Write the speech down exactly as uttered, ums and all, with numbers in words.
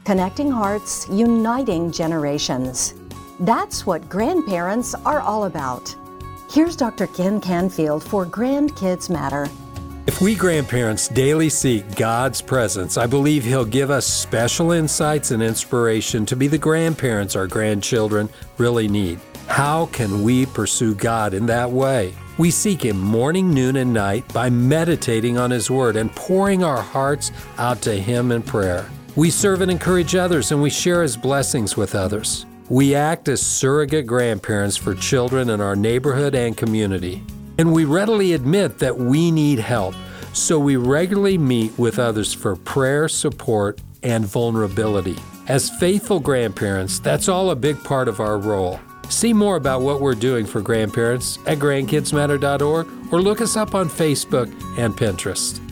Connecting hearts, uniting generations. That's what grandparents are all about. Here's Doctor Ken Canfield for Grandkids Matter. If we grandparents daily seek God's presence, I believe He'll give us special insights and inspiration to be the grandparents our grandchildren really need. How can we pursue God in that way? We seek Him morning, noon, and night by meditating on His Word and pouring our hearts out to Him in prayer. We serve and encourage others, and we share His blessings with others. We act as surrogate grandparents for children in our neighborhood and community. And we readily admit that we need help, so we regularly meet with others for prayer, support, and vulnerability. As faithful grandparents, that's all a big part of our role. See more about what we're doing for grandparents at grandkids matter dot org or look us up on Facebook and Pinterest.